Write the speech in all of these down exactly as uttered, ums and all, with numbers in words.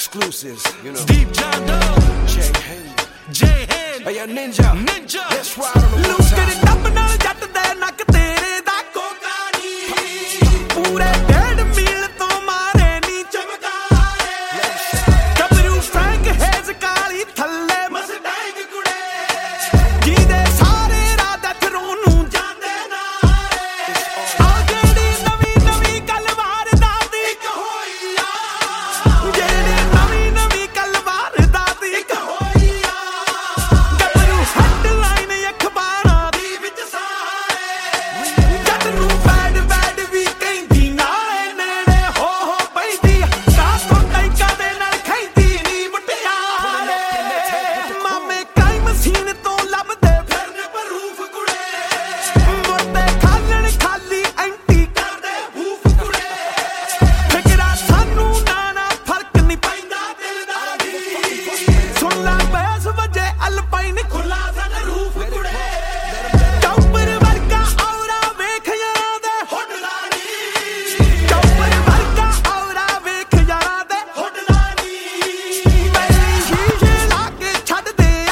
exclusives, you know. Deep John Doe, Jay Hen, Jay Hen, hey, yo, Ninja, Ninja. Let's ride on the one look time. ਦੇ ਟੱਪ ਨਾਲ ਜੱਟ ਦੇ ਨੱਕ ਤੇਰੇ ਦਾ ਕੋਕਾ ਨੀ ਪੂਰੇ ਡੇਢ ਮੀਲ ਤੋਂ ਮਾਰੇ ਨੀ ਚਮਕਾਰੇ ਗੱਭਰੂ ਫਰੈਂਕ ਹੇਜ਼ ਕਾਲੀ ਥੱਲੇ ਮਸਟੈਂਗ ਕੁੜੇ ਜਿਹਦੇ ਸਾਰੇ ਰਾਧਾ ਥਰੂ ਨੂੰ ਜਾਂਦੇ ਨਾਰੇ ਆ ਜਿਹੜੀ ਨਵੀਂ ਨਵੀਂ ਗੱਲ ਵਾਰਦਾਤ ਇੱਕ ਹੋਈ ਆ ਜਿਹੜੀ ਨਵੀਂ ਨਵੀਂ ਗੱਲ ਵਾਰਦਾਤ ਇੱਕ ਹੋਈ ਆ ਗੱਭਰੂ ਹੈਡਲਾਈਨ ਅਖਬਾਰਾਂ ਦੀ ਵਿੱਚ ਸਾਰੇ ਜੱਟ ਨੂੰ ਬੈਡ ਬੈਡ ਵੀ ਕਹਿੰਦੀ ਨਾਲੇ ਨੇੜੇ ਹੋ ਹੋ ਪੈਂਦੀ ਕਾਸੋਂ ਟੈਂਕਾਂ ਦੇ ਨਾਲ ਖੈਂਦੀ ਨੀ ਮੁਟਿਆਰੇ ਮਾਮੇ ਕ੍ਰਾਈਮ ਮਸ਼ੀਨ ਤੋਂ ਲੱਭਦੇ ਫਿਰਨ ਪ੍ਰੂਫ ਕੁੜੇ ਮੁਰਦੇ ਖਾਲਣ ਖਾਲੀ ਐਂਟੀ ਕਰਦੇ ਹੂਫ ਕੁੜੇ ਫਿਕਰਾ ਸਾਨੂੰ ਨਾ ਨਾ ਫਰਕ ਨਹੀਂ ਪੈਂਦਾ ਦਿਲ ਦਾ ਜੀ ਸੁਣ ਲਾ ਬੈਸ ਵਜੇ ਅਲਪਾਈਨ ਖੁੱਲਾ ਸਨ ਰੂਫ ਕੁੜੇ ਚੌਪਰ ਵਰਗਾ ਔਰਾ ਵੇਖ ਯਾਰਾਂ ਦੇ ਹੁੱਡਦਾ ਨੀ ਚੌਪਰ ਵਰਗਾ ਔਰਾ ਵੇਖ ਯਾਰਾਂ ਦੇ ਹੁੱਡਦਾ ਨੀ ਪਹਿਲੀ ਸ਼ੀਸ਼ੇ ਲਾ ਕੇ ਛੱਡਦੇ ਆ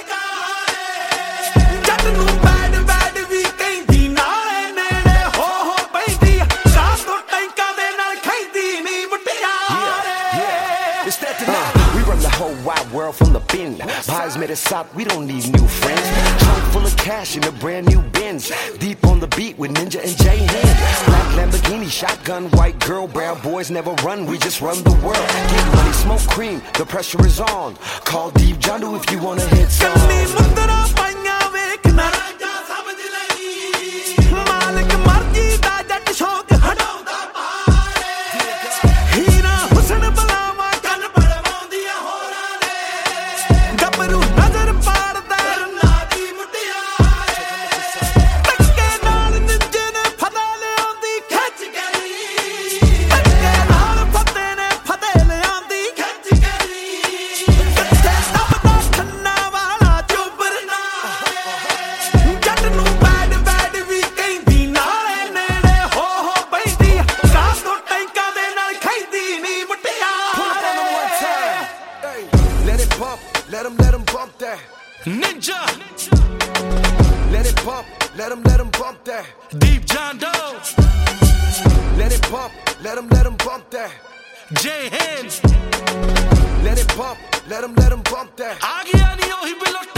ਲਲਕਾਰੇ ਜੱਟ ਨੂੰ ਬੈਡ ਬੈਡ ਵੀ ਕਹਿੰਦੀ ਨਾਲੇ ਨੇੜੇ ਹੋ ਹੋ ਪੈਂਦੀ ਕਾਸੋਂ ਟੈਂਕਾਂ ਦੇ ਨਾਲ ਖੈਂਦੀ ਨੀ ਮੁਟਿਆਰੇ Yeah, it's that tonight. We run the whole wide world from the bin. Pies made us out, we don't need new friends. Trunk full of cash in a brand new Benz. Deep on the beat with Ninja and Jay Hen. Black Lamborghini, shotgun, white girl, brown boys never run, we just run the world. Get money, smoke cream, the pressure is on. Call Deep John Doe if you wanna hit ਕੰਨੀ song. ਮੁੰਦਰਾ ਪਾਈਆਂ ਵੇਖਣਾ ਰਾਜਾ ਸਮਝ ਲਈ ਮਾਲਕ ਮਰਜ਼ੀ ਦਾ ਜੱਟ ਸ਼ੌਕ ਹਟਾਉਂਦਾ ਪਾਰੇ ਹੀਰਾ ਹੁਸਨ ਬਲਾਵਾ ਕੰਨ ਪੜਵਾਉਂਦੀਆਂ ਹੋਰਾਂ ਦੇ ਗੱਭਰੂ ਨਜ਼ਰ ਪਾੜਦਾ ਰੰਨਾ ਦੀ ਮੁਟਿਆਰੇ ਧੱਕੇ ਨਾਲ ਨਿੰਜੇ ਨੇ ਫਤਿਹ ਲਿਆਂਦੀ ਖਿੱਚ ਕੇ ਨੀ ਧੱਕੇ ਨਾਲ ਫਤਿਹ ਨੇ ਫਤਿਹ ਲਿਆਂਦੀ ਖਿੱਚ ਕੇ ਨੀ ਕਿੱਥੇ ਲੱਭਦਾ ਖੰਨਾ ਵਾਲਾ ਚੋਬਰ ਨਾਲੇ ਜੱਟ ਨੂੰ ਬੈਡ ਬੈਡ ਵੀ ਕਹਿੰਦੀ ਨਾਲੇ ਨੇੜੇ ਹੋ ਹੋ ਪੈਂਦੀ ਕਾਸੋਂ ਟੈਂਕਾਂ ਦੇ ਨਾਲ ਖੈਂਦੀ ਨੀ Pull up on the one ਮੁਟਿਆਰੇ time. Hey, let it bump, let 'em, let 'em bump that. Ninja, Let it bump, let 'em, let 'em bump that. Deep John Doe, Let it bump, let 'em, let 'em bump that. Jay Hen. Let it bump, let 'em, let 'em bump that. ਆ ਗਿਆ ਨੀ ਉਹੀ ਬਿੱਲੋ